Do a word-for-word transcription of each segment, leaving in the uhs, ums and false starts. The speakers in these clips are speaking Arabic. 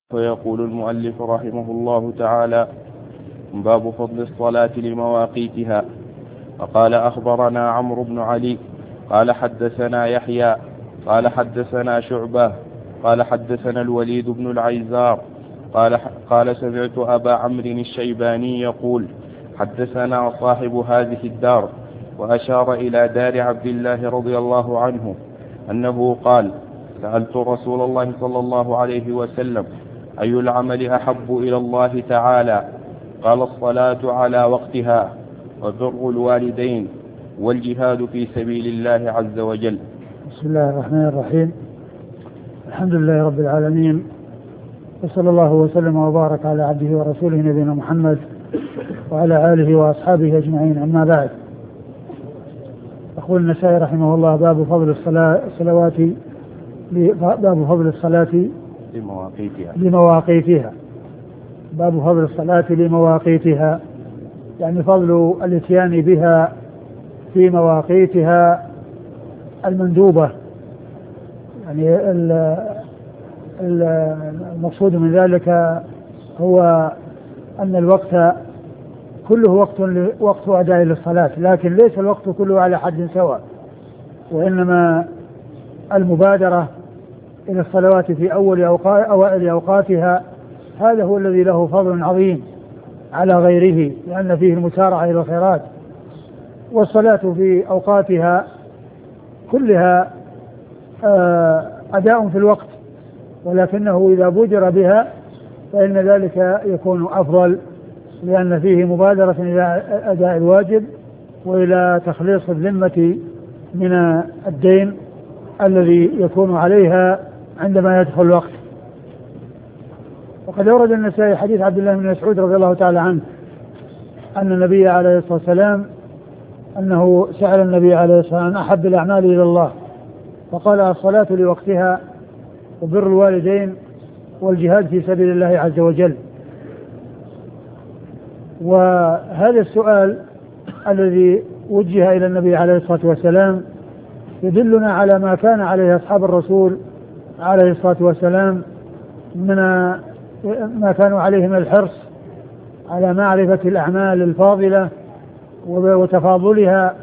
فيقول المؤلف رحمه الله تعالى: باب فضل الصلاة لمواقيتها. فقال: أخبرنا عمرو بن علي قال حدثنا يحيى قال حدثنا شعبة قال حدثنا الوليد بن العيزار قال, قال سمعت أبا عمرو الشيباني يقول: حدثنا صاحب هذه الدار، وأشار إلى دار عبد الله رضي الله عنه أنه قال: سألت رسول الله صلى الله عليه وسلم: أي العمل أحب إلى الله تعالى؟ قال: الصلاة على وقتها، وبر الوالدين، والجهاد في سبيل الله عز وجل. بسم الله الرحمن الرحيم. الحمد لله رب العالمين، وصلى الله وسلم وبارك على عبده ورسوله نبينا محمد وعلى آله وأصحابه أجمعين، أما بعد. يقول النسائي رحمه الله: باب فضل الصلاة الصلوات باب فضل الصلاة لمواقيتها لمواقيتها باب فضل الصلاة لمواقيتها، يعني فضل الاتيان بها في مواقيتها المندوبة. يعني المقصود من ذلك هو أن الوقت كله وقت وقت أداء للصلاة، لكن ليس الوقت كله على حد سواء، وإنما المبادرة إلى الصلوات في أول أوقات أوائل أوقاتها هذا هو الذي له فضل عظيم على غيره، لأن فيه المسارعة إلى الخيرات. والصلاة في أوقاتها كلها أداء في الوقت، ولكنه إذا بودر بها فإن ذلك يكون أفضل، لأن فيه مبادرة إلى أداء الواجب وإلى تخليص الذمة من الدين الذي يكون عليها عندما يدخل الوقت. وقد أورد النسائي حديث عبد الله بن مسعود رضي الله تعالى عنه أن النبي عليه الصلاة والسلام أنه سأل النبي عليه الصلاة والسلام: أحب الأعمال إلى الله؟ فقال: الصلاة لوقتها، وبر الوالدين، والجهاد في سبيل الله عز وجل. وهذا السؤال الذي وجه إلى النبي عليه الصلاة والسلام يدلنا على ما كان عليه أصحاب الرسول عليه الصلاة والسلام من ما كانوا عليه من الحرص على معرفة الأعمال الفاضلة وتفاضلها،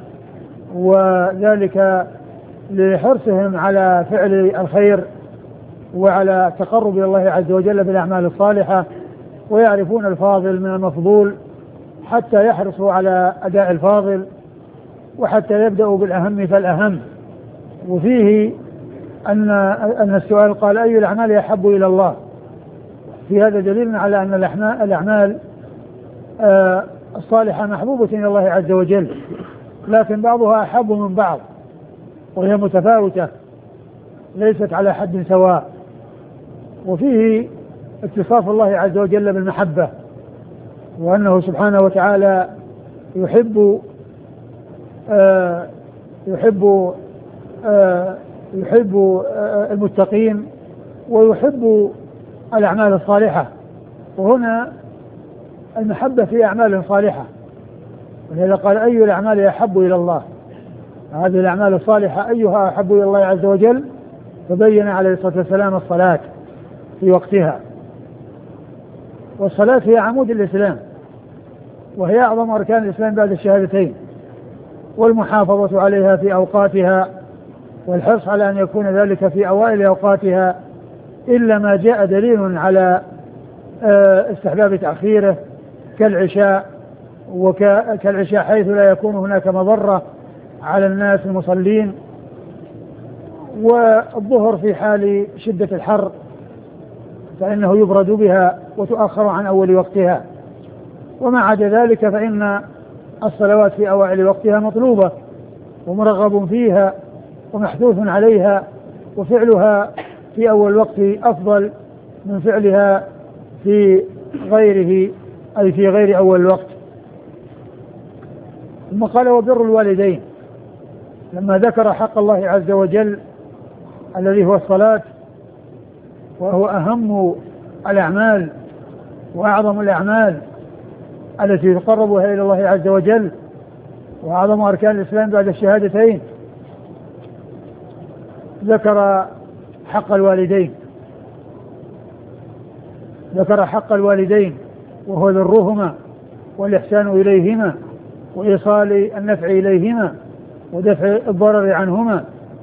وذلك لحرصهم على فعل الخير وعلى التقرب إلى الله عز وجل بالأعمال الصالحة، ويعرفون الفاضل من المفضول حتى يحرصوا على أداء الفاضل، وحتى يبدأوا بالأهم فالأهم. وفيه أن أن السؤال قال: أي الأعمال يحب إلى الله؟ في هذا دليل على أن الأعمال الصالحة محبوبة إلى الله عز وجل، لكن بعضها أحب من بعض، وهي متفاوتة ليست على حد سواء. وفيه اتصاف الله عز وجل بالمحبة، وأنه سبحانه وتعالى يحب آه يحب آه يحب آه المتقين، ويحب الأعمال الصالحة. وهنا المحبة في أعمال صالحة، ولذا قال: أي الأعمال يحب إلى الله؟ هذه الأعمال الصالحة أيها أحب إلى الله عز وجل؟ فبين عليه الصلاة والسلام الصلاة في وقتها. والصلاة هي عمود الإسلام، وهي أعظم أركان الإسلام بعد الشهادتين، والمحافظة عليها في أوقاتها، والحرص على أن يكون ذلك في أوائل أوقاتها، إلا ما جاء دليل على استحباب تأخيره كالعشاء وكالعشاء حيث لا يكون هناك مضرة على الناس المصلين، والظهر في حال شدة الحر فإنه يبرد بها وتؤخر عن أول وقتها. وما عدا ذلك فإن الصلوات في أوائل وقتها مطلوبة ومرغب فيها ومحثوث عليها، وفعلها في أول وقت أفضل من فعلها في غيره، أي في غير أول الوقت. ثم قال: وبر الوالدين، لما ذكر حق الله عز وجل الذي هو الصلاة، وهو أهم الأعمال وأعظم الأعمال التي تقربها إلى الله عز وجل، وأعظم أركان الإسلام بعد الشهادتين، ذكر حق الوالدين. ذكر حق الوالدين وهو ذرهما والإحسان إليهما وإيصال النفع إليهما ودفع الضرر عنهما.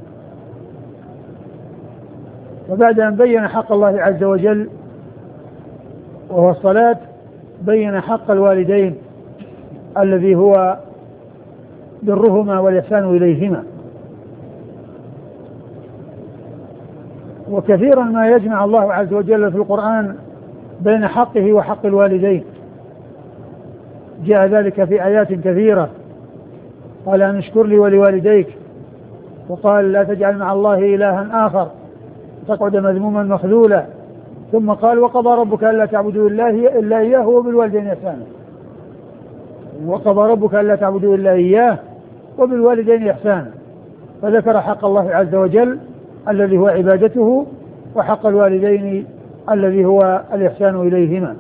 وبعد أن بين حق الله عز وجل وهو الصلاة بين حق الوالدين الذي هو برهما والإحسان إليهما. وكثيرا ما يجمع الله عز وجل في القرآن بين حقه وحق الوالدين، جاء ذلك في آيات كثيرة، قال أن اشكر لي ولوالديك، وقال لا تجعل مع الله إلها آخر تقعد مذموما مخذولا، ثم قال وقضى ربك ألا تعبدوا إلا إياه وبالوالدين إحسانا، وقضى ربك ألا تعبدوا إلا إياه وبالوالدين إحسانا، فذكر حق الله عز وجل الذي هو عبادته وحق الوالدين الذي هو الإحسان إليهما.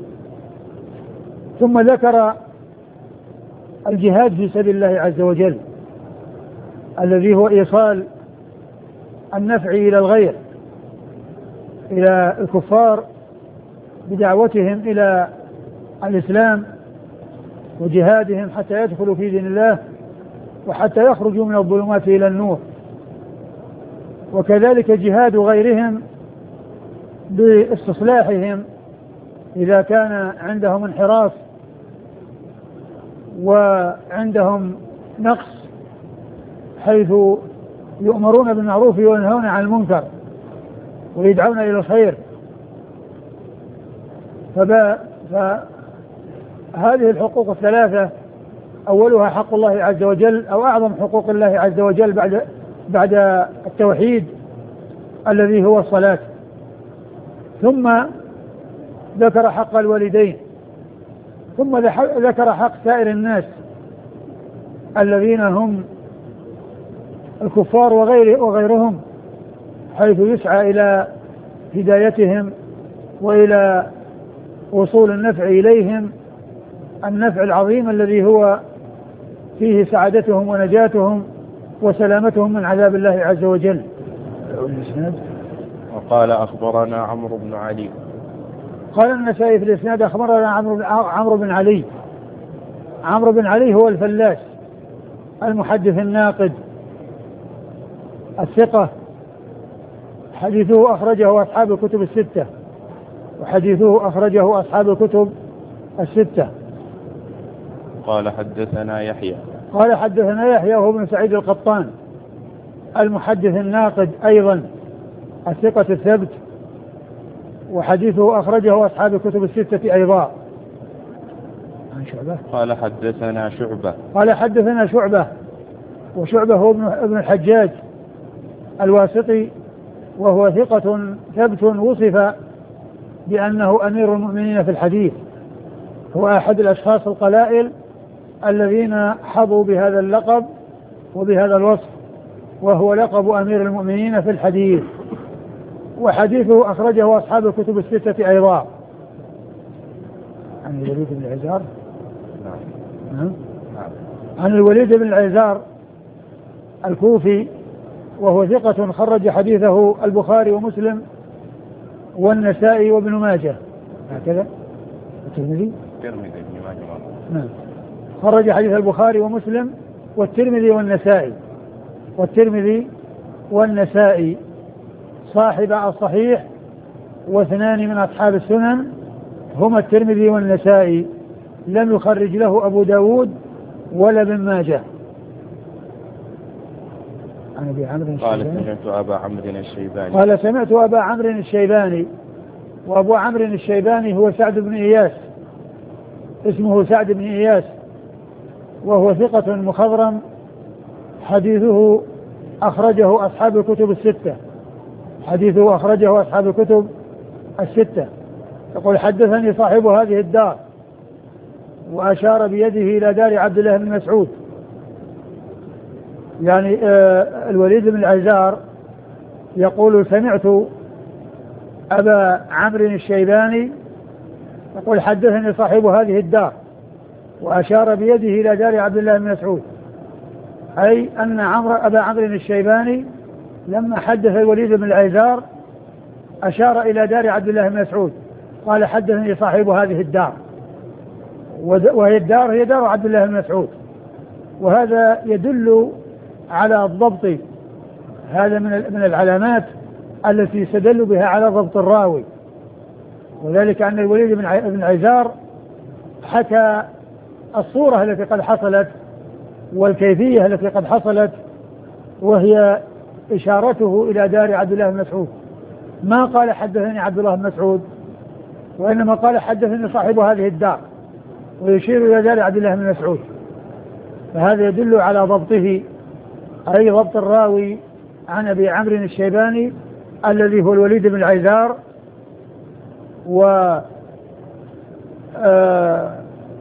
ثم ذكر الجهاد في سبيل الله عز وجل الذي هو إيصال النفع إلى الغير، إلى الكفار بدعوتهم إلى الإسلام وجهادهم حتى يدخلوا في دين الله وحتى يخرجوا من الظلمات إلى النور، وكذلك جهاد غيرهم باستصلاحهم إذا كان عندهم انحراف وعندهم نقص، حيث يؤمرون بالمعروف وينهون عن المنكر ويدعون إلى الخير. فهذه الحقوق الثلاثة أولها حق الله عز وجل أو أعظم حقوق الله عز وجل بعد بعد التوحيد الذي هو الصلاة، ثم ذكر حق الوالدين، ثم ذكر حق سائر الناس الذين هم الكفار وغير وغيرهم، حيث يسعى إلى هدايتهم وإلى وصول النفع إليهم، النفع العظيم الذي هو فيه سعادتهم ونجاتهم وسلامتهم من عذاب الله عز وجل. وقال أخبرنا عمرو بن علي. قال النسائي في الإسناد أخبرنا عمرو بن علي. عمرو بن علي هو الفلاس المحدث الناقد الثقة، حديثه أخرجه أصحاب الكتب الستة، وحديثه أخرجه أصحاب الكتب الستة. قال حدثنا يحيى. قال حدثنا يحيى وهو ابن سعيد القطان المحدث الناقد أيضا الثقة الثبت، وحديثه أخرجه أصحاب الكتب الستة أيضا. عن شعبة. قال حدثنا شعبة. قال حدثنا شعبة، وشعبة هو ابن الحجاج الواسطي، وهو ثقة ثبت وصف بأنه أمير المؤمنين في الحديث، هو أحد الأشخاص القلائل الذين حظوا بهذا اللقب وبهذا الوصف، وهو لقب أمير المؤمنين في الحديث، وحديثه أخرجه أصحاب الكتب الستة أيضا. عن الوليد بن العزار. نعم. عن الوليد بن العزار الكوفي، وهو ثقة خرج حديثه البخاري ومسلم والنسائي وابن ماجه، هكذا الترمذي. الترمذي ابن ماجه. نعم. خرج حديث البخاري ومسلم والترمذي والنسائي، والترمذي والنسائي صاحب الصحيح، واثنان من أصحاب السنن هما الترمذي والنسائي، لم يخرج له أبو داود ولا ابن ماجه. عن أبي عمرو قال سمعت أبا عمرو الشيباني. قال سمعت أبا عمرو الشيباني، وأبو عمرو الشيباني هو سعد بن إياس، اسمه سعد بن إياس، وهو ثقة مخضرم، حديثه أخرجه أصحاب الكتب الستة، حديثه أخرجه أصحاب الكتب الستة. يقول حدثني صاحب هذه الدار، وأشار بيده إلى دار عبد الله بن مسعود، يعني آه الوليد بن العزار يقول سمعت أبا عمرو الشيباني يقول حدثني صاحب هذه الدار، وأشار بيده إلى دار عبد الله بن مسعود، أي أن عمرو أبا عمرو الشيباني لما حدث الوليد بن العزار أشار إلى دار عبد الله بن مسعود، قال حدثني صاحب هذه الدار، وهي الدار هي دار عبد الله بن مسعود. وهذا يدل على الضبط، هذا من العلامات التي يستدل بها على ضبط الراوي، وذلك أن الوليد بن عيزار حكى الصورة التي قد حصلت والكيفية التي قد حصلت، وهي إشارته إلى دار عبد الله بن مسعود. ما قال حدثني عبد الله بن مسعود، وإنما قال حدثني صاحب هذه الدار، ويشير إلى دار عبد الله بن مسعود. فهذا يدل على ضبطه، أي ضبط الراوي عن أبي عمرو الشيباني الذي هو الوليد بن عيزار. و آه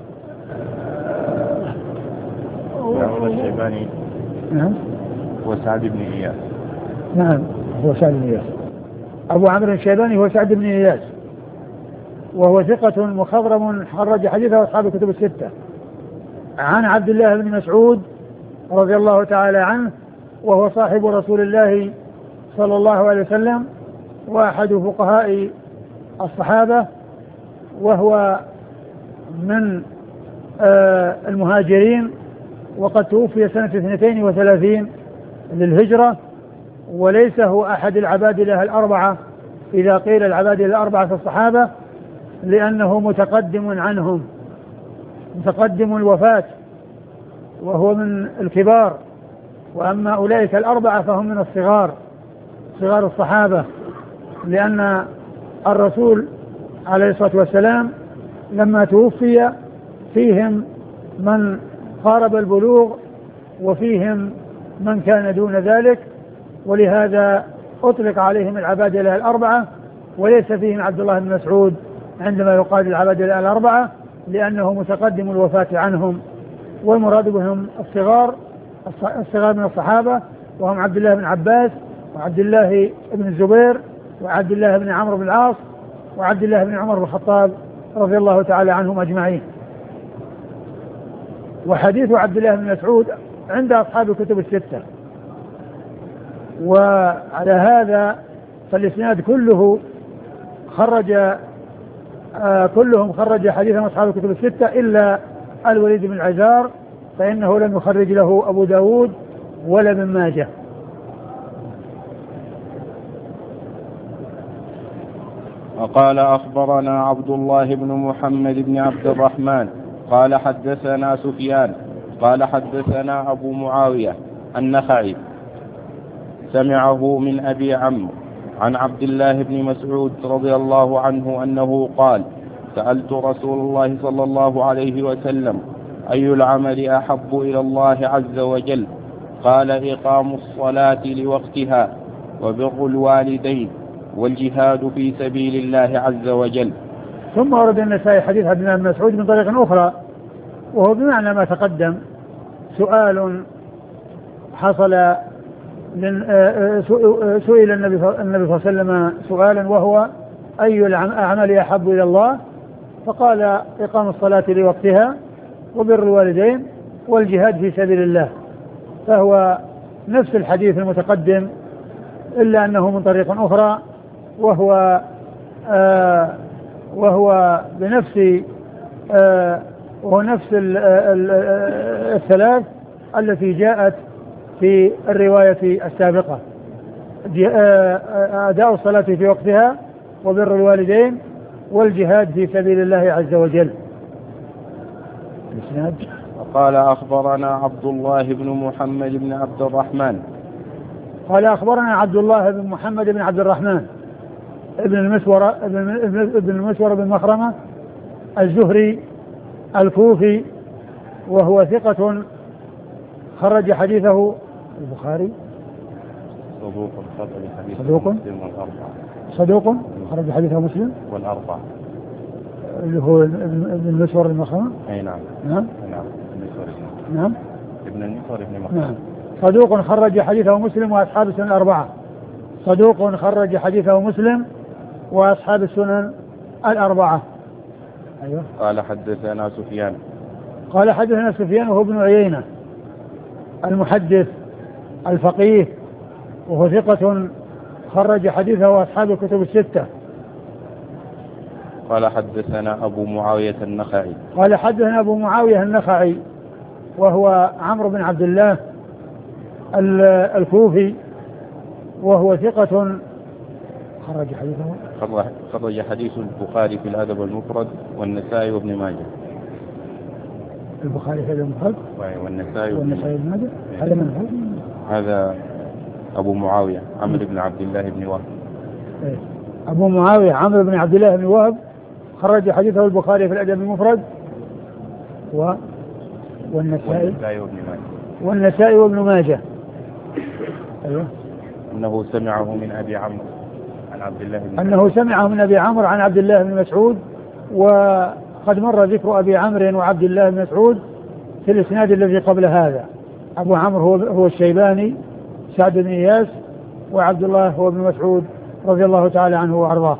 الشيباني نعم هو سعد بن إياس. نعم هو سعد بن إياس. أبو عمرو الشيباني هو سعد بن إياس، وهو ثقة مخضرم خرج حديثه أصحاب الكتب الستة، عن عبد الله بن مسعود رضي الله تعالى عنه، وهو صاحب رسول الله صلى الله عليه وسلم وأحد فقهاء الصحابة، وهو من آه المهاجرين، وقد توفي سنة اثنتين وثلاثين للهجرة، وليس هو أحد العبادلة الأربعة إذا قيل العبادلة الأربعة في الصحابة، لأنه متقدم عنهم، متقدم الوفاة، وهو من الكبار. وأما أولئك الأربعة فهم من الصغار، صغار الصحابة، لأن الرسول عليه الصلاة والسلام لما توفي فيهم من قارب البلوغ وفيهم من كان دون ذلك، ولهذا أطلق عليهم العبادلة الأربعة، وليس فيهم عبد الله بن مسعود عندما يقال العبادلة الأربعة، لأنه متقدم الوفاة عنهم، والمراد بهم الصغار، الصغار من الصحابة، وهم عبد الله بن عباس وعبد الله بن الزبير وعبد الله بن عمرو بن العاص وعبد الله بن عمر بن الخطاب رضي الله تعالى عنهم أجمعين. وحديث عبد الله بن مسعود عند أصحاب الكتب الستة، وعلى هذا فالإسناد كله خرج آه كلهم خرج حديث أصحاب الكتب الستة إلا الوليد بن عيزار، فإنه لم يخرج له أبو داود ولا ابن ماجه. وقال أخبرنا عبد الله بن محمد بن عبد الرحمن قال حدثنا سفيان قال حدثنا أبو معاوية النخعي سمعه من أبي عمرو عن عبد الله بن مسعود رضي الله عنه أنه قال: سألت رسول الله صلى الله عليه وسلم: أي العمل أحب إلى الله عز وجل؟ قال: إقام الصلاة لوقتها، وبر الوالدين، والجهاد في سبيل الله عز وجل. ثم ورد النسائي حديث عبد الله بن مسعود من طريق أخرى، وهو بمعنى ما تقدم. سؤال حصل من سئل النبي صلى الله عليه وسلم سؤالا، وهو: أي الأعمال أحب إلى الله؟ فقال: إقام الصلاة لوقتها، وبر الوالدين، والجهاد في سبيل الله. فهو نفس الحديث المتقدم، إلا أنه من طريق أخرى، وهو آه وهو بنفس آه وهو نفس ال ال الثلاث التي جاءت في الرواية السابقة: أداء الصلاة في وقتها، وبر الوالدين، والجهاد في سبيل الله عز وجل. وقال أخبرنا عبد الله بن محمد بن عبد الرحمن قال أخبرنا عبد الله بن محمد بن عبد الرحمن ابن المسور ابن المسور بن مخرمة الزهري الكوفي، وهو ثقة خرج حديثه البخاري. صدوق خرج حديثه صدوق مسلم والأربعة. صدوق خرج حديثه مسلم والأربعة، اللي هو ابن المسور بن مخرمة. أي نعم. نعم. نعم. نعم. ابن المسور بن مخرمة. نعم. صدوق خرج حديثه مسلم وأصحاب السنن الأربعة. صدوق خرج حديثه مسلم وأصحاب السنن الأربعة. أيوه. قال حدثنا سفيان قال حدثنا سفيان وهو ابن عيينة المحدث الفقيه، وهو ثقة خرج حديثه وأصحاب الكتب الستة. قال حدثنا أبو معاوية النخعي قال حدثنا أبو معاوية النخعي وهو عمرو بن عبد الله الكوفي وهو ثقة خرج حديثه خرج حديث البخاري في الأدب المفرد والنسائي وابن ماجه. البخاري في الأدب المفرد والنسائي والنسائي وابن ماجه. هذا من هو؟ هذا أبو معاوية عمرو بن عبد الله بن وهب. أبو معاوية عمرو بن عبد الله بن وهب خرج حديثه البخاري في الأدب المفرد و والنسائي وابن ماجه والنسائي وابن ماجه. أيوه. أنه سمعه من أبي عمرو عن عبد الله بن أنه سمعه من أبي عمرو عن عبد الله بن مسعود. وقد مر ذكر أبي عمرو وعبد الله بن مسعود في الإسناد الذي قبل هذا. أبو عمرو هو, هو الشيباني سعد بن إياس، وعبد الله هو ابن مسعود رضي الله تعالى عنه وأرضاه.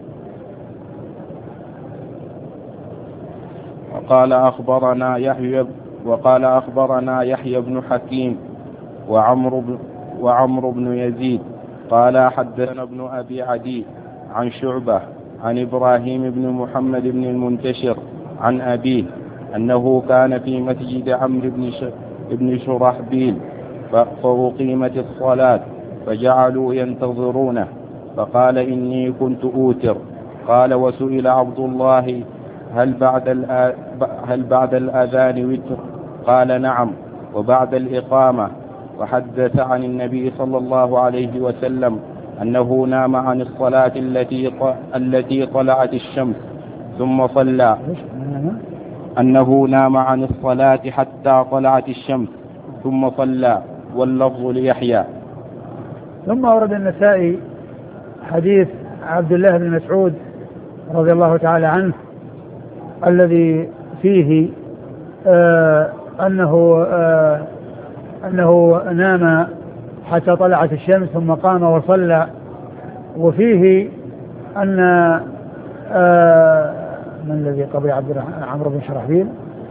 وقال أخبرنا يحيى وقال أخبرنا يحيى بن حكيم وعمرو بن وعمرو بن يزيد قال حدثنا ابن أبي عدي عن شعبة عن إبراهيم بن محمد بن المنتشر عن أبيه أنه كان في مسجد عمرو بن شرحبيل فأقيمت الصلاة فجعلوا ينتظرونه فقال إني كنت أوتر. قال وسئل عبد الله هل بعد هل بعد الأذان وتر؟ قال نعم وبعد الإقامة. وحدث عن النبي صلى الله عليه وسلم أنه نام عن الصلاة التي التي طلعت الشمس ثم صلى أنه نام عن الصلاة حتى طلعت الشمس ثم صلى واللفظ ليحيى. ثم ورد النسائي حديث عبد الله بن مسعود رضي الله تعالى عنه الذي فيه آه أنه آه أنه نام حتى طلعت الشمس ثم قام وصلى. وفيه أن آه من الذي قبل عبد عمرو بن شرحبيل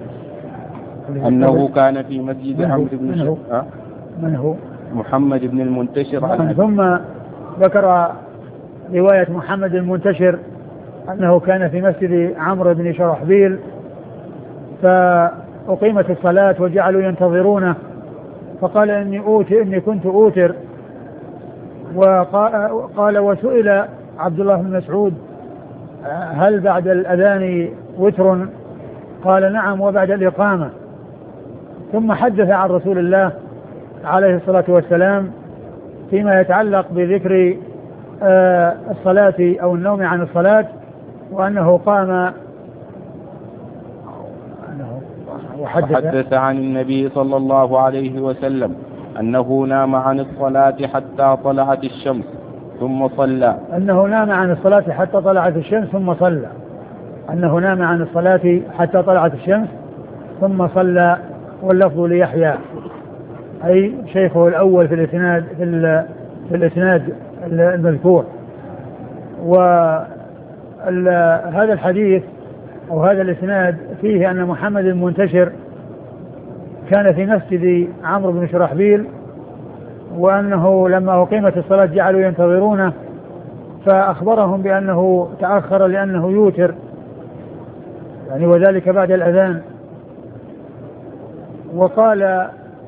أنه كان في مسجد عمرو بن شرحبيل من هو محمد بن المنتشر عن ثم ذكر رواية محمد المنتشر أنه كان في مسجد عمرو بن شرحبيل فأقيمت الصلاة وجعلوا ينتظرونه فقال إني أوتر إني كنت أوتر. وقال وسئل عبد الله بن مسعود هل بعد الأذان وتر؟ قال نعم وبعد الإقامة. ثم حدث عن رسول الله عليه الصلاة والسلام فيما يتعلق بذكر الصلاة أو النوم عن الصلاة وأنه قام وحدث عن النبي صلى الله عليه وسلم أنه نام عن الصلاة حتى طلعت الشمس ثم صلى أنه نام عن الصلاة حتى طلعت الشمس ثم صلى أنه نام عن الصلاة حتى طلعت الشمس ثم صلى واللفظ ليحيى أي شيخه الأول في الإسناد في, في الإسناد المذكور. وهذا الحديث أو هذا الإسناد فيه أن محمد المنتشر كان في مسجد عمرو بن شرحبيل وأنه لما أقيمت الصلاة جعلوا ينتظرونه فأخبرهم بأنه تأخر لأنه يوتر يعني وذلك بعد الأذان. وقال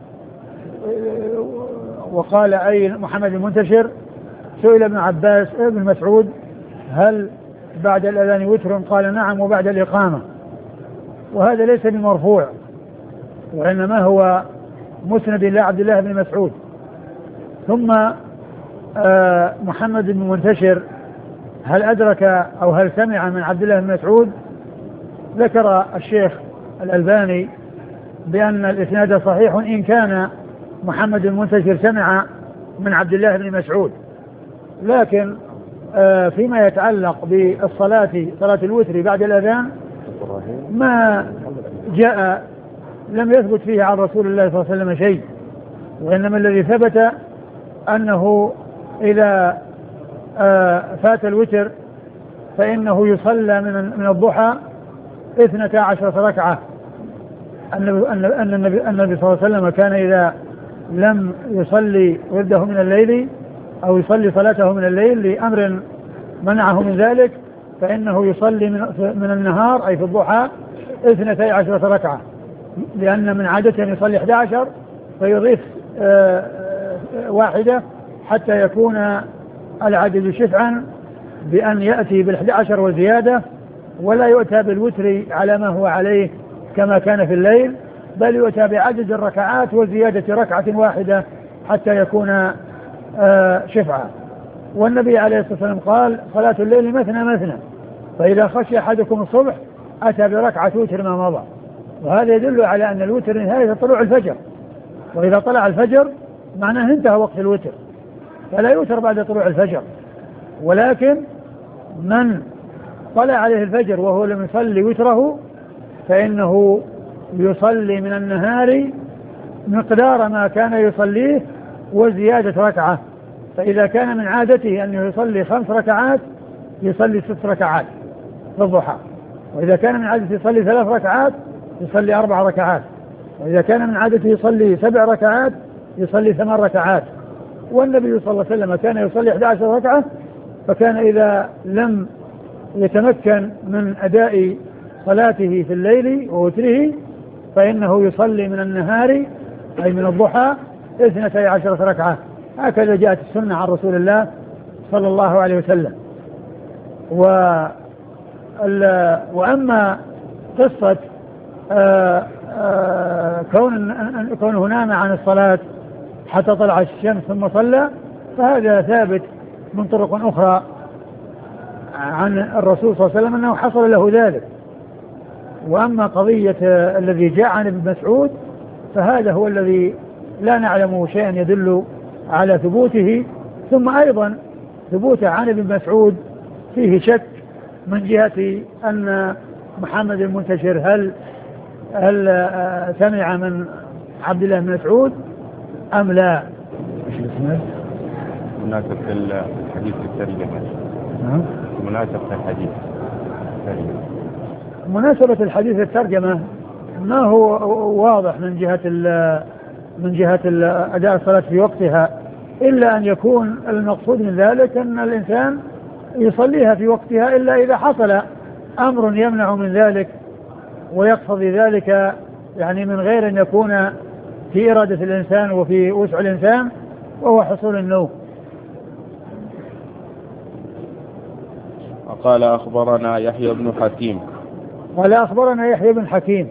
وقال أي محمد المنتشر سئل ابن عباس ابن مسعود هل بعد الأذان وتر؟ قال نعم وبعد الإقامة. وهذا ليس بمرفوع وإنما هو مسند إلى عبد الله بن مسعود. ثم آه محمد بن منتشر هل أدرك أو هل سمع من عبد الله بن مسعود؟ ذكر الشيخ الألباني بأن الإسناد صحيح إن كان محمد المنتشر سمع من عبد الله بن مسعود، لكن آه فيما يتعلق بالصلاة صلاة الوتر بعد الأذان ما جاء لم يثبت فيه عن رسول الله صلى الله عليه وسلم شيء، وإنما الذي ثبت أنه إذا آه فات الوتر فإنه يصلى من من الضحى اثنتا عشرة ركعة. أن النبي النبي صلى الله عليه وسلم كان إذا لم يصلي ورده من الليل أو يصلي صلاته من الليل لأمر منعه من ذلك فإنه يصلي من, من النهار أي في الضحى اثنتي عشرة ركعة، لأن من عادته أن يصلي إحدى عشر فيضيف آه واحدة حتى يكون العدد شفعا بأن يأتي بالإحدى عشر وزيادة، ولا يؤتى بالوتر على ما هو عليه كما كان في الليل، بل يؤتى بعدد الركعات وزيادة ركعة واحدة حتى يكون آه شفعا. والنبي عليه الصلاة والسلام قال صلاة الليل مثنى مثنى، فإذا خشي أحدكم الصبح أتى بركعة وتر ما مضى. وهذا يدل على أن الوتر نهاية طلوع الفجر، وإذا طلع الفجر معناه انتهى وقت الوتر، فلا يوتر بعد طلوع الفجر. ولكن من طلع عليه الفجر وهو لم يصلي وتره فإنه يصلي من النهار مقدار ما كان يصليه وزيادة ركعة. فإذا كان من عادته أنه يصلي خمس ركعات يصلي ست ركعات في الضحى، وإذا كان من عادته يصلي ثلاث ركعات يصلي أربع ركعات، وإذا كان من عادته يصلي سبع ركعات يصلي ثمان ركعات. والنبي صلى الله عليه وسلم كان يصلي إحدى عشرة ركعة، فكان إذا لم يتمكن من أداء صلاته في الليل ووتره فإنه يصلي من النهار أي من الضحى اثنتي عشرة ركعة. هكذا جاءت السنة عن رسول الله صلى الله عليه وسلم. و وأما قصة آآ آآ كون كونه نام عن الصلاة حتى طلع الشمس ثم صلى فهذا ثابت من طرق أخرى عن الرسول صلى الله عليه وسلم أنه حصل له ذلك. وأما قضية الذي جاء عن ابن مسعود فهذا هو الذي لا نعلم شيئا يدل على ثبوته. ثم أيضا ثبوته عن ابن مسعود فيه شك من جهة أن محمد المنتشر هل هل سمع من عبد الله بن مسعود أم لا. ايش الاسناد؟ مناسبة الحديث الترجمة. مناسبة الحديث الترجمة. مناسبة الحديث الترجمة ما هو واضح من جهة من جهة أداء الصلاة في وقتها، إلا أن يكون المقصود من ذلك أن الإنسان يصليها في وقتها إلا إذا حصل أمر يمنع من ذلك ويقتضي ذلك، يعني من غير أن يكون في إرادة الإنسان وفي وسع الإنسان، وهو حصول النوم. قال أخبرنا يحيى بن حكيم. قال أخبرنا يحيى بن حكيم.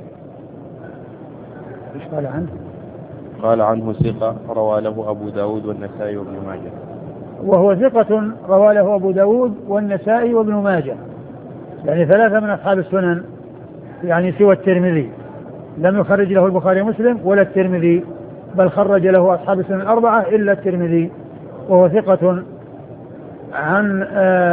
إيش قال عنه؟ قال عنه ثقة روى له أبو داود والنسائي وابن ماجه. وهو ثقة روى له أبو داود والنسائي وابن ماجه، يعني ثلاثة من أصحاب السنن، يعني سوى الترمذي لم يخرج له البخاري ومسلم ولا الترمذي، بل خرج له أصحاب السنن الأربعة إلا الترمذي. وهو ثقة عن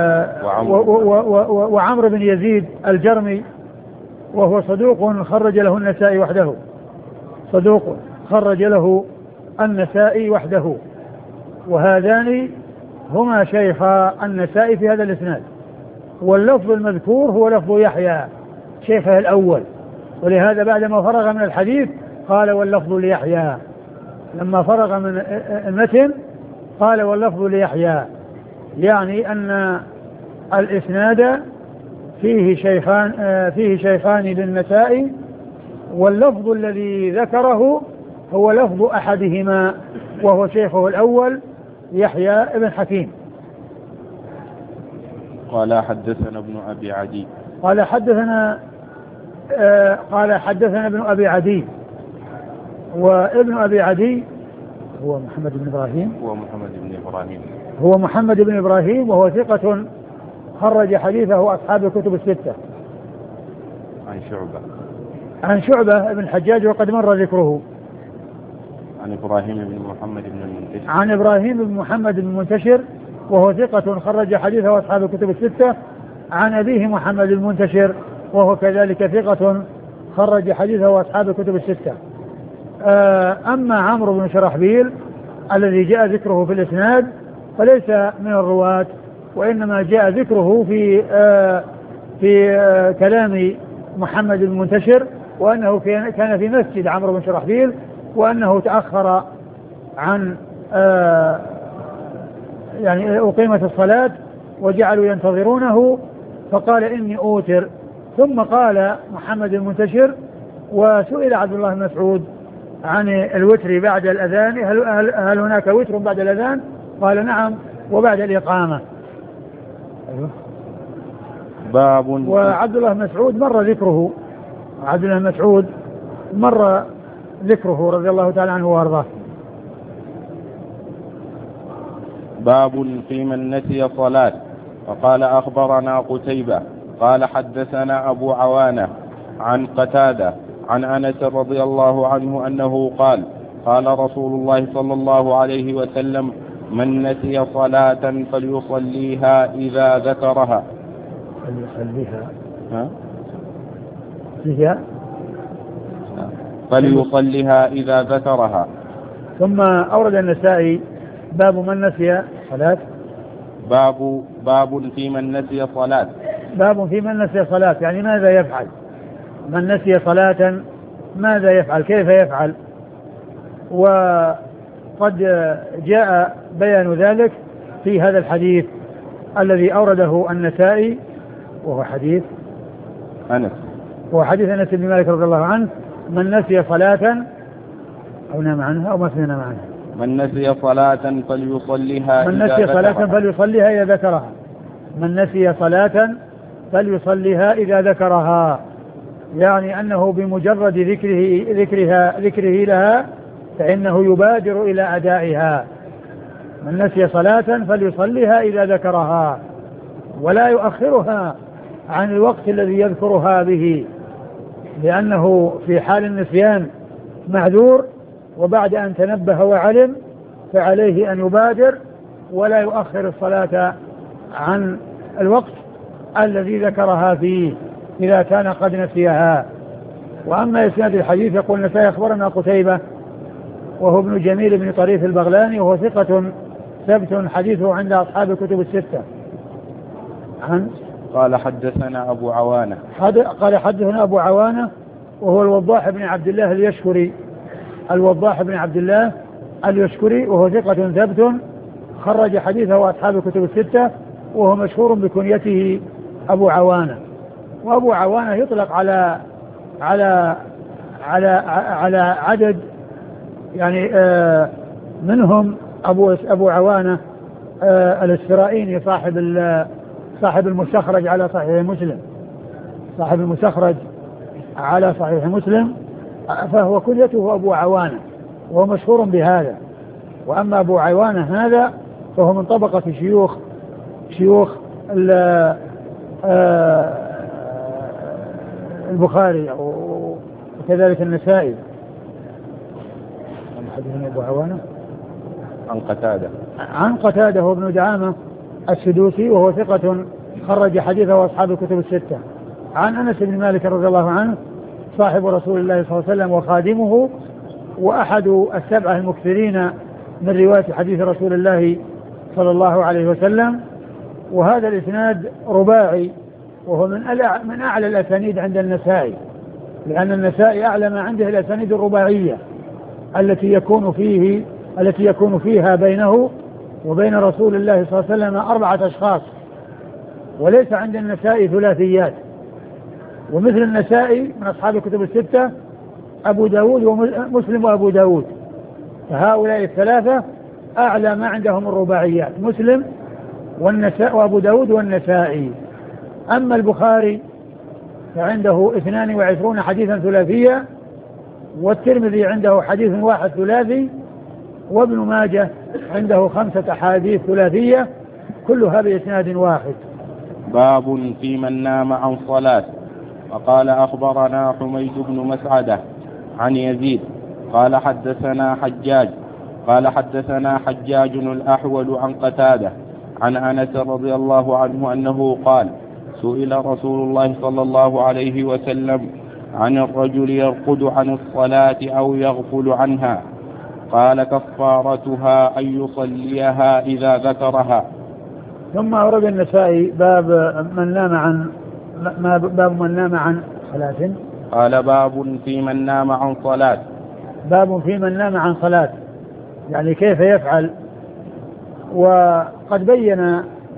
وعمر بن يزيد الجرمي وهو صدوق خرج له النسائي وحده، صدوق خرج له النسائي وحده. وهذان هما شيخا النسائي في هذا الإسناد، واللفظ المذكور هو لفظ يحيى شيخه الأول، ولهذا بعدما فرغ من الحديث قال واللفظ ليحيى، لما فرغ من المتن قال واللفظ ليحيى، يعني أن الإسناد فيه شيخان فيه شيخان للنسائي، واللفظ الذي ذكره هو لفظ أحدهما وهو شيخه الأول يحيى بن حكيم. قال حدثنا ابن أبي عدي. قال حدثنا آه قال حدثنا ابن أبي عدي، وابن أبي عدي هو محمد بن إبراهيم هو محمد بن إبراهيم هو محمد بن إبراهيم وهو ثقة خرج حديثه أصحاب الكتب الستة. عن شعبة عن شعبة بن الحجاج وقد مر ذكره. عن إبراهيم بن محمد بن المنتشر عن إبراهيم بن محمد بن المنتشر وهو ثقة خرج حديثه أصحاب الكتب الستة. عن أبيه محمد المنتشر وهو كذلك ثقة خرج حديثه أصحاب الكتب الستة. أما عمرو بن شرحبيل الذي جاء ذكره في الإسناد فليس من الرواة، وإنما جاء ذكره في في كلام محمد المنتشر، وأنه كان في مسجد عمرو بن شرحبيل، وأنه تأخر عن يعني أقيمت الصلاة وجعلوا ينتظرونه فقال إني أوتر. ثم قال محمد المنتشر: وسئل عبد الله بن مسعود عن الوتر بعد الأذان: هل, هل, هل هناك وتر بعد الأذان؟ قال: نعم، وبعد الإقامة. أيوه. باب. وعبد الله بن مسعود مر ذكره عبد الله بن مسعود مر ذكره رضي الله تعالى عنه وارضاه. باب في من نسي صلاة. وقال أخبرنا قتيبة قال حدثنا أبو عوانة عن قتادة عن أنس رضي الله عنه أنه قال: قال رسول الله صلى الله عليه وسلم: من نسي صلاة فليصليها إذا ذكرها. فليصليها ها؟ هي فليصليها إذا ذكرها. ثم أورد النسائي: باب من نسي صلاة. باب باب في من نسي صلاة. باب في من نسي صلاة، يعني ماذا يفعل؟ من نسي صلاة ماذا يفعل؟ كيف يفعل؟ وقد جاء بيان ذلك في هذا الحديث الذي أورده النسائي، وهو حديث أنس وهو حديث أنس بن مالك رضي الله عنه: من نسي صلاة أو نام عنها أو ما نام عنها. من نسي صلاة فليصليها من نسي صلاة فليصليها إذا ذكرها. من نسي صلاة فليصليها إذا ذكرها، يعني أنه بمجرد ذكره ذكرها ذكره لها فإنه يبادر إلى أدائها. من نسي صلاة فليصليها إذا ذكرها، ولا يؤخرها عن الوقت الذي يذكرها به، لأنه في حال النسيان معذور، وبعد أن تنبه وعلم فعليه أن يبادر ولا يؤخر الصلاة عن الوقت الذي ذكرها فيه إذا كان قد نسيها. وأما إسناد الحديث يقول النسائي: أخبرنا قتيبة وهو ابن جميل بن طريف البغلاني وهو ثقة ثبت حديثه عند أصحاب الكتب الستة. عن قال حدثنا أبو عوانة حد قال حدثنا أبو عوانة وهو الوضاح بن عبد الله اليشكري الوضاح بن عبد الله اليشكري وهو ثقة ثبت خرج حديثه أصحاب الكتب الستة، وهو مشهور بكنيته أبو عوانة. وأبو عوانة يطلق على على على على عدد يعني آه منهم أبو أبو عوانة آه الاسفرائيني صاحب صاحب المستخرج على صحيح مسلم صاحب المستخرج على صحيح مسلم فهو كنيته أبو عوانة وهو مشهور بهذا. وأما أبو عوانة هذا فهو من طبقة شيوخ شيوخ البخاري وكذلك النسائي. حدثنا أبو عوانة عن قتادة عن قتادة هو ابن دعامة السدوسي وهو ثقة خرج حديثه أصحاب الكتب الستة. عن أنس بن مالك رضي الله عنه صاحب رسول الله صلى الله عليه وسلم وخادمه وأحد السبعة المكثرين من رواية حديث رسول الله صلى الله عليه وسلم. وهذا الإسناد رباعي وهو من من أعلى الأسانيد عند النسائي، لأن النسائي أعلى ما عنده الأسانيد الرباعية التي يكون فيه التي يكون فيها بينه وبين رسول الله صلى الله عليه وسلم أربعة أشخاص، وليس عند النسائي ثلاثيات. ومثل النسائي من أصحاب الكتب الستة أبو داود ومسلم وأبو داود، فهؤلاء الثلاثة أعلى ما عندهم الرباعيات: مسلم والنساء وأبو داود والنسائي. أما البخاري فعنده اثنان وعشرون حديثا ثلاثية، والترمذي عنده حديث واحد ثلاثي، وابن ماجه عنده خمسة أحاديث ثلاثية كلها بإسناد واحد. باب في من نام عن صلاة. وقال أخبرنا حميد بن مسعدة عن يزيد قال حدثنا حجاج قال حدثنا حجاج الأحول عن قتادة عن أنس رضي الله عنه أنه قال: سئل رسول الله صلى الله عليه وسلم عن الرجل يرقد عن الصلاة أو يغفل عنها، قال: كفارتها أن يصليها إذا ذكرها. ثم أورد النسائي باب من نام عن باب من نام عن صلاة. قال: باب في من نام عن صلاة. باب في من نام عن صلاة، يعني كيف يفعل. وقد بين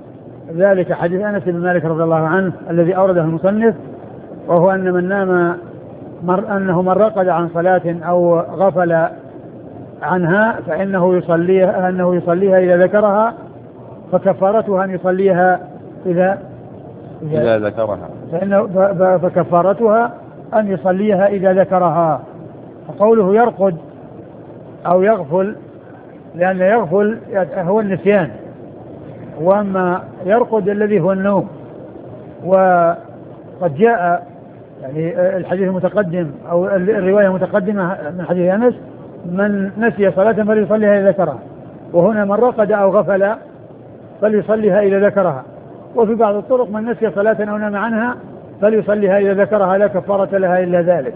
ذلك حديث أنس بن مالك رضي الله عنه الذي أورده المصنف، وهو أن من نام مر أنه من رقد عن صلاة أو غفل عنها فإنه يصليها أنه يصليها إذا ذكرها، فكفارتها أن يصليها إذا إذا ذكرها، فإنه فكفارتها أن يصليها إذا ذكرها. فقوله يرقد أو يغفل، لأن يغفل هو النسيان، وأما يرقد الذي هو النوم. وقد جاء يعني الحديث المتقدم أو الرواية المتقدمة من حديث أنس من نسي صلاة فليصليها إذا ذكرها، وهنا من رقد أو غفل فليصليها إذا ذكرها. وفي بعض الطرق من نسي صلاة أو نام عنها فليصليها إذا ذكرها لا كفارة لها إلا ذلك.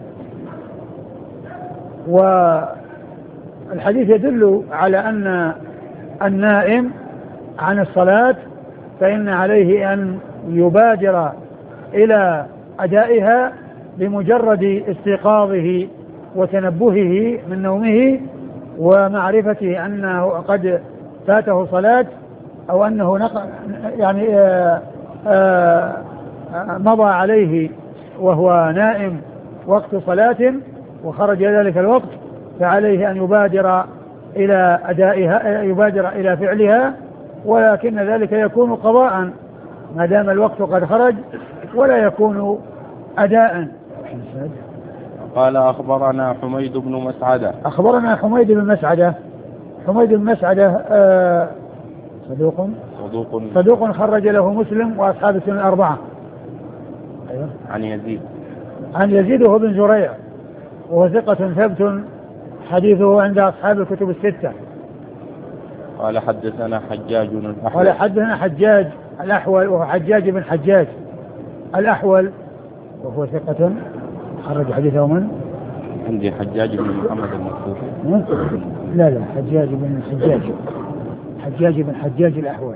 والحديث يدل على أن النائم عن الصلاة فإن عليه أن يبادر إلى أدائها بمجرد استيقاظه وتنبهه من نومه ومعرفته أنه قد فاته صلاة أو أنه نق... يعني آآ آآ مضى عليه وهو نائم وقت صلاة وخرج ذلك الوقت، فعليه أن يبادر إلى أدائها، يبادر إلى فعلها، ولكن ذلك يكون قضاء ما دام الوقت قد خرج، ولا يكون أداء. قال أخبرنا حميد بن مسعدة. أخبرنا حميد بن مسعدة. حميد بن مسعدة آه صدوق صدوق صدوق خرج له مسلم وأصحاب السنن الأربعة. أيوه. عن يزيد عن يزيد وهو بن زريع وهو ثقة ثبت حديثه عند أصحاب الكتب الستة. قال حدثنا حجاج الأحول. قال حدثنا حجاج الأحول وهو حجاج بن حجاج الأحول وهو ثقة خرج حديثه من؟ عندي حجاج بن محمد المكتوب. لا لا حجاج بن حجاج حجاج بن حجاج الأحول.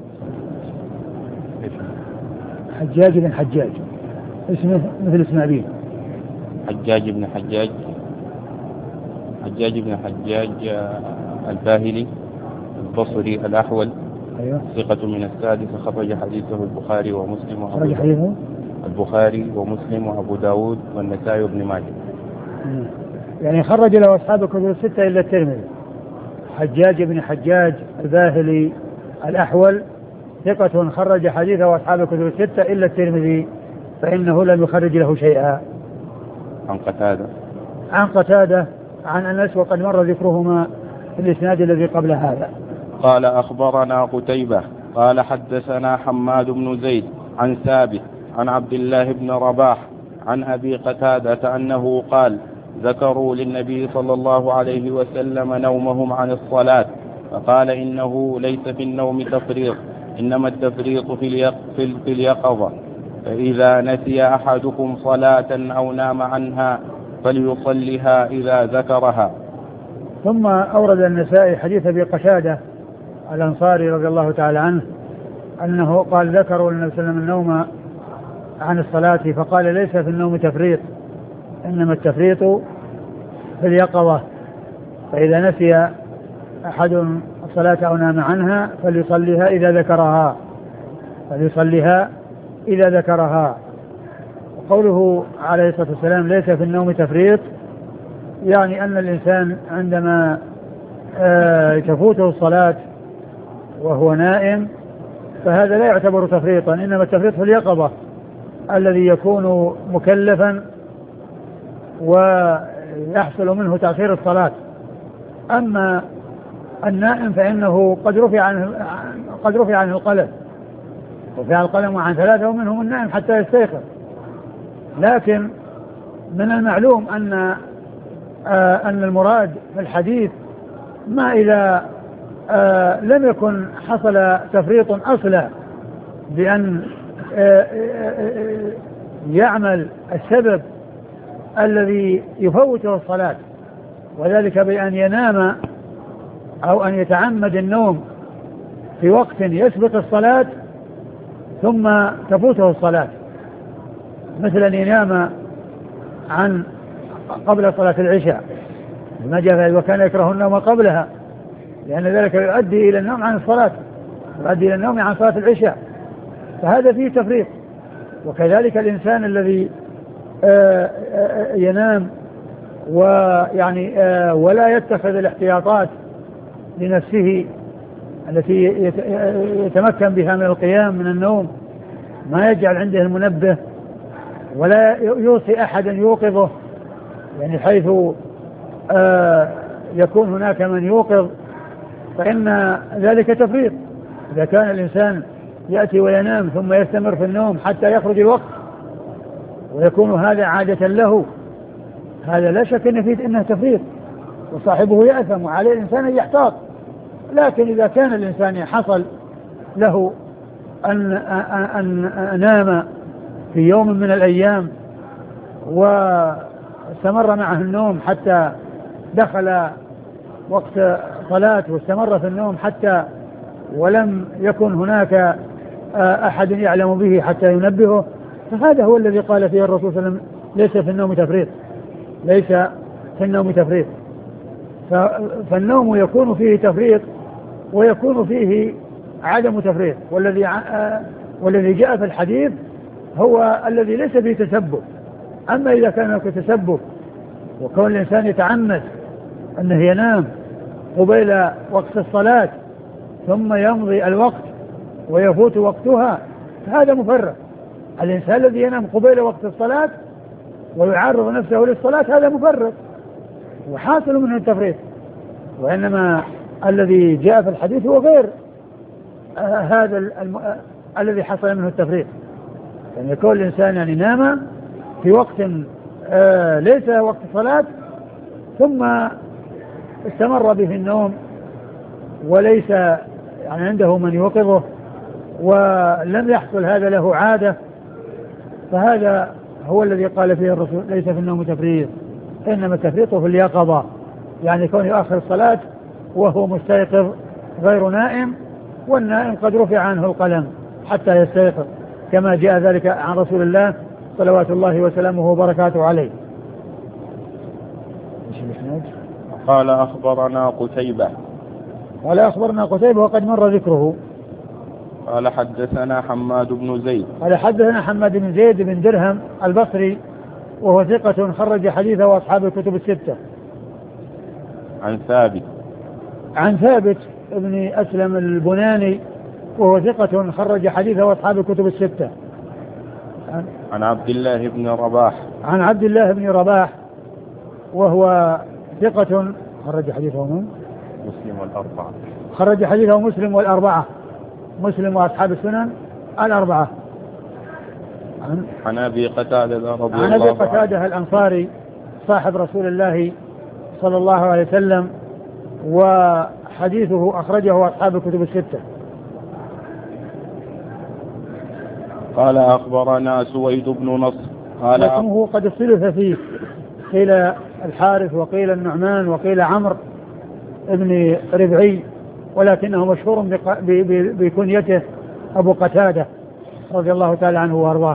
حجاج بن حجاج اسمه مثل اسم أبيه. حجاج بن حجاج حجاج بن حجاج الباهلي البصري الأحول. أيوه. ثقة من السادس، خرج حديثه البخاري ومسلم وأبو خرج حديثه البخاري ومسلم وأبو داود والنسائي وابن ماجه. يعني خرج له أصحاب الكتب الستة إلا الترمذي. حجاج بن حجاج الباهلي الأحول ثقة خرج حديثه وأصحاب الكتب الستة إلا الترمذي فإنه لم يخرج له شيئا. عن قتادة عن قتادة عن أنس وقد مر ذكرهما في الإسناد الذي قبل هذا. قال أخبرنا قتيبة قال حدثنا حماد بن زيد عن ثابت عن عبد الله بن رباح عن أبي قتادة أنه قال ذكروا للنبي صلى الله عليه وسلم نومهم عن الصلاة فقال إنه ليس في النوم تفريط، إنما التفريط في اليقظة، فإذا نسي أحدكم صلاة أو نام عنها فليصلها إذا ذكرها. ثم أورد النسائي حديث أبي قتادة الأنصاري رضي الله تعالى عنه أنه قال ذكروا للنبي صلى الله عليه وسلم النوم عن الصلاة فقال ليس في النوم تفريط، إنما التفريط في اليقظة، فإذا نسي أحد الصلاة أو نام عنها فليصليها إذا ذكرها فليصليها إذا ذكرها. وقوله عليه الصلاة والسلام ليس في النوم تفريط يعني أن الإنسان عندما آه تفوته الصلاة وهو نائم فهذا لا يعتبر تفريطا، إنما التفريط في اليقظة الذي يكون مكلفا ويحصل منه تأخير الصلاة. أما النائم فإنه قد رفع عنه قد رفع عنه القلم رفع القلم عن ثلاثة ومنهم النائم حتى يستيقظ، لكن من المعلوم أن آه أن المراد في الحديث ما إذا آه لم يكن حصل تفريط أصلا بأن آه آه يعمل السبب الذي يفوته الصلاة، وذلك بأن ينام أو أن يتعمد النوم في وقت يسبق الصلاة ثم تفوته الصلاة، مثل أن ينام عن قبل صلاة العشاء ما جاء وكان يكره النوم قبلها، لأن ذلك يؤدي إلى النوم عن الصلاة، يؤدي إلى النوم عن صلاة العشاء، فهذا فيه تفريط. وكذلك الإنسان الذي ينام ويعني ولا يتخذ الاحتياطات لنفسه التي يتمكن بها من القيام من النوم، ما يجعل عنده المنبه ولا يوصي أحدا يوقظه، يعني حيث يكون هناك من يوقظ، فإن ذلك تفريط. إذا كان الإنسان يأتي وينام ثم يستمر في النوم حتى يخرج الوقت ويكون هذا عادة له، هذا لا شك إن فيه إنه تفريط وصاحبه يأثم، وعليه الإنسان أن يحتاط. لكن إذا كان الإنسان حصل له أن, أن, أن نام في يوم من الأيام واستمر معه النوم حتى دخل وقت صلاة واستمر في النوم حتى ولم يكن هناك أحد يعلم به حتى ينبهه، فهذا هو الذي قال فيه الرسول صلى الله عليه وسلم ليس في النوم تفريط، ليس في النوم تفريط. فالنوم يكون فيه تفريط ويكون فيه عدم تفريط، والذي والذي جاء في الحديث هو الذي ليس فيه تسبب. أما إذا كان هناك تسبب وكون الإنسان يتعمد أنه ينام قبيل وقت الصلاة ثم يمضي الوقت ويفوت وقتها، فهذا مفرط. الإنسان الذي ينام قبيل وقت الصلاة ويعرض نفسه للصلاة هذا مفرط وحاصل منه التفريط. وإنما الذي جاء في الحديث هو غير آه هذا الم... آه الذي حصل منه التفريط، يعني يكون الإنسان يعني نام في وقت آه ليس وقت الصلاة ثم استمر به النوم وليس يعني عنده من يوقظه ولم يحصل هذا له عادة، فهذا هو الذي قال فيه الرسول ليس في النوم تفريط، إنما التفريط في اليقظة، يعني كون يؤخر الصلاة وهو مستيقظ غير نائم، والنائم قد رفع عنه القلم حتى يستيقظ، كما جاء ذلك عن رسول الله صلوات الله وسلامه وبركاته عليه. قال أخبرنا قتيبة قال أخبرنا قتيبة وقد مر ذكره. قال حدثنا حماد بن زيد قال حدثنا حماد بن زيد بن درهم البصري وهو ثقة خرج حديثه وأصحاب الكتب الستة. عن ثابت عن ثابت ابن أسلم البناني وهو ثقة خرج حديثه وأصحاب الكتب الستة. عن, عن عبد الله بن رباح عن عبد الله بن رباح وهو ثقة خرج حديثه من مسلم والأربعة خرج حديثه مسلم والأربعة مسلم وأصحاب السنن الأربعة. عن, عن أبي قتادة رضي الله عنه عن أبي قتادة الأنصاري صاحب رسول الله صلى الله عليه وسلم، وحديثه أخرجه أصحاب الكتب الستة. قال أخبرنا سويد بن نصر قال اسمه قد اختلف فيه، قيل الحارث وقيل النعمان وقيل عمرو ابن ربعي، ولكنه مشهور بكنيته أبو قتادة رضي الله تعالى عنه وارضاه.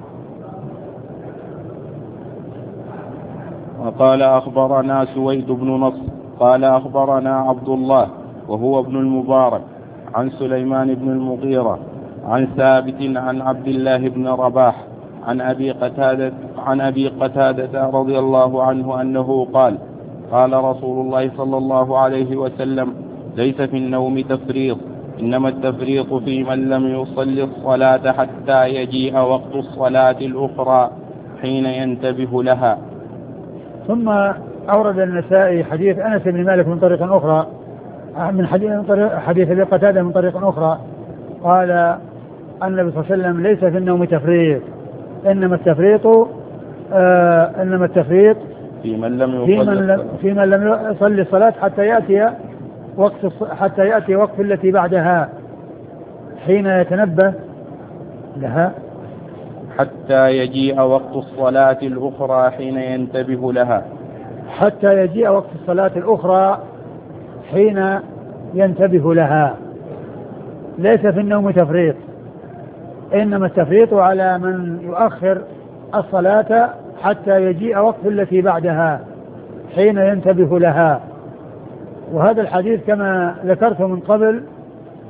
وقال أخبرنا سويد بن نصر قال أخبرنا عبد الله وهو ابن المبارك عن سليمان بن المغيرة عن ثابت عن عبد الله بن رباح عن أبي قتادة عن أبي قتادة رضي الله عنه أنه قال قال رسول الله صلى الله عليه وسلم ليس في النوم تفريط، إنما التفريط في من لم يصلي الصلاة حتى يجيء وقت الصلاة الأخرى حين ينتبه لها. ثم أورد النسائي حديث أنس بن مالك من طريق أخرى من حديث حديث أبي قتادة من طريق أخرى، قال النبي صلى الله عليه وسلم ليس في النوم تفريط، إنما التفريط آه إنما التفريط في من لم في من لم, في من لم يصلي الصلاة حتى يأتي وقت حتى يأتي وقت التي بعدها حين يتنبه لها حتى يجيء وقت الصلاة الأخرى حين ينتبه لها حتى يجيء وقت الصلاة الأخرى حين ينتبه لها. ليس في النوم تفريط، إنما التفريط على من يؤخر الصلاة حتى يجيء وقت التي بعدها حين ينتبه لها. وهذا الحديث كما ذكرت من قبل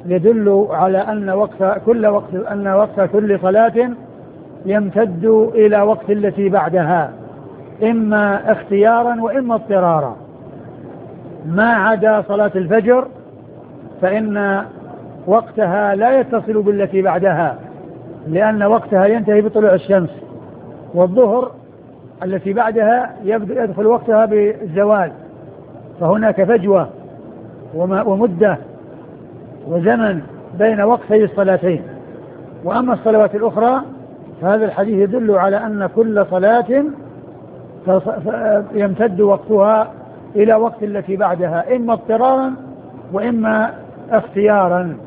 يدل على أن وقت كل وقت أن وقت كل صلاة يمتد إلى وقت التي بعدها، إما اختيارا وإما اضطرارا، ما عدا صلاة الفجر فإن وقتها لا يتصل بالتي بعدها، لأن وقتها ينتهي بطلوع الشمس، والظهر التي بعدها يدخل وقتها بالزوال، فهناك فجوة ومدة وزمن بين وقتي الصلاتين. وأما الصلوات الأخرى فهذا الحديث يدل على أن كل صلاة يمتد وقتها إلى وقت التي بعدها، إما اضطرارا وإما اختيارا.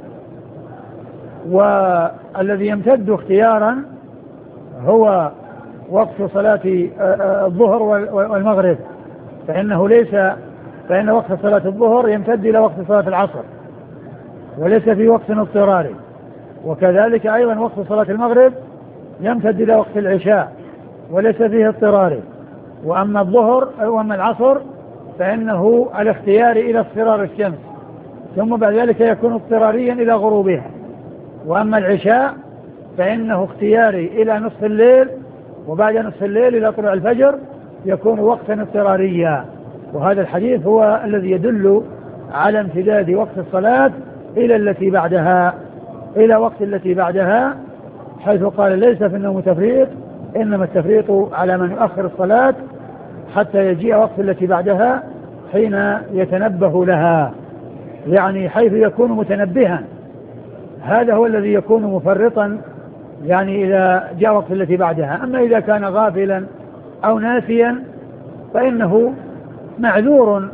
والذي يمتد اختيارا هو وقت صلاة الظهر والمغرب، فإنه ليس فإن وقت صلاة الظهر يمتد إلى وقت صلاة العصر وليس في وقت اضطراري، وكذلك أيضا وقت صلاة المغرب يمتد إلى وقت العشاء وليس فيه اضطراري. وأما الظهر وأما العصر فإنه الاختيار إلى اصفرار الشمس، ثم بعد ذلك يكون اضطراريا إلى غروبها. وأما العشاء فإنه اختياري إلى نصف الليل، وبعد نصف الليل إلى طلوع الفجر يكون وقتا اضطراريا. وهذا الحديث هو الذي يدل على امتداد وقت الصلاة إلى التي بعدها، إلى وقت التي بعدها، حيث قال ليس في النوم تفريط، إنما التفريط على من يؤخر الصلاة حتى يجيء وقت التي بعدها حين يتنبه لها، يعني حيث يكون متنبها، هذا هو الذي يكون مفرطا، يعني إذا جاء وقت التي بعدها. أما إذا كان غافلا أو ناسيا فإنه معذور،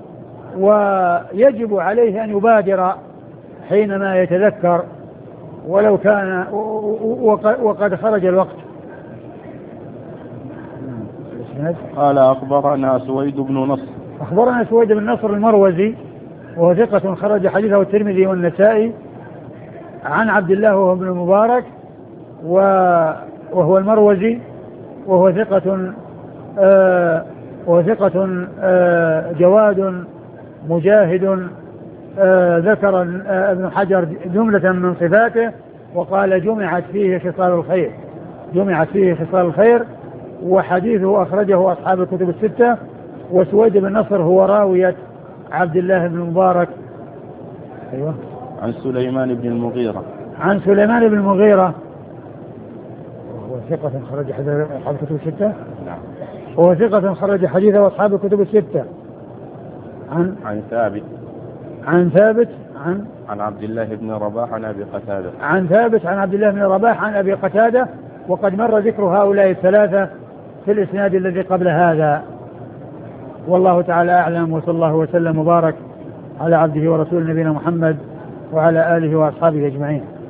ويجب عليه أن يبادر حينما يتذكر ولو كان وقد خرج الوقت. قال أخبرنا سويد بن نصر. أخبرنا سويد بن نصر المروزي وهو ثقة خرج حديثه الترمذي والنسائي، عن عبد الله وهو ابن المبارك وهو المروزي وهو ثقة آه وهو ثقة آه جواد مجاهد. آه ذكر آه ابن حجر جملة من صفاته وقال جمعت فيه خصال الخير، جمعت فيه خصال الخير، وحديثه أخرجه أصحاب الكتب الستة. وسويد بن نصر هو راوية عبد الله بن المبارك. أيوة. عن سليمان بن المغيرة. عن سليمان بن المغيرة وهو ثقة خرج حديثه أصحاب الكتب الستة. نعم. وهو ثقة خرج حديثه أصحاب الكتب الستة. عن عن ثابت. عن ثابت عن عن عبد الله بن رباح عن أبي قتادة. عن ثابت عن عبد الله بن رباح عن أبي قتادة. وقد مر ذكر هؤلاء الثلاثة في الإسناد الذي قبل هذا. والله تعالى أعلم، وصلى الله وسلم وبارك على عبده ورسوله نبينا محمد وعلى آله وأصحابه أجمعين.